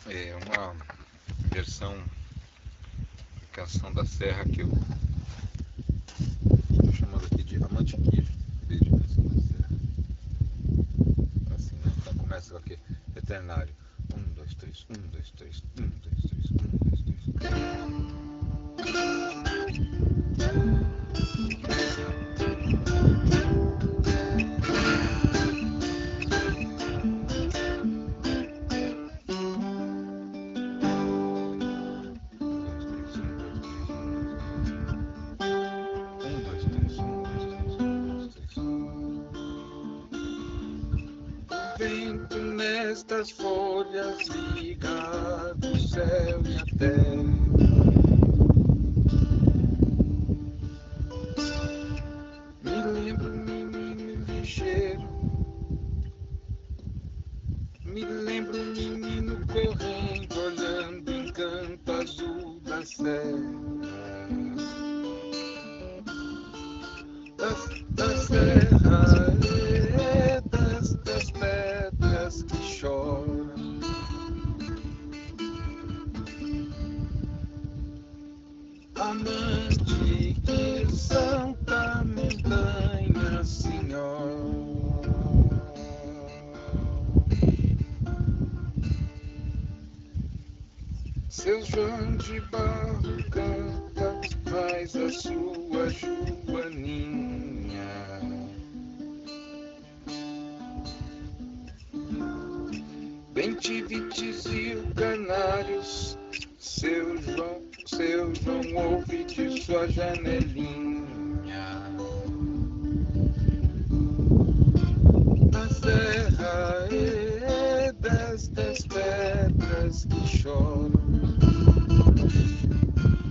É uma versão de Canção da Serra que eu estou chamando aqui de Amante Queijo, em vez de Canção da Serra. Assim, né? Então começa com aqui, Eternário. Um, dois, três, um, dois, três, um, dois, três, um, dois, três. Um, dois, três, um, dois, três, um, dois, três. O vento nestas folhas liga o céu e a terra. Me lembro, menino ligeiro. Me lembro, menino correndo, olhando o encanto azul da serra. Da serra, das pedras que choram. Amante que Santa Montanha, Senhor. Seu João de Barro canta, faz a sua joaninha. Bentivites e canários, seu João ouve de sua janelinha. Na serra destas pedras que choram.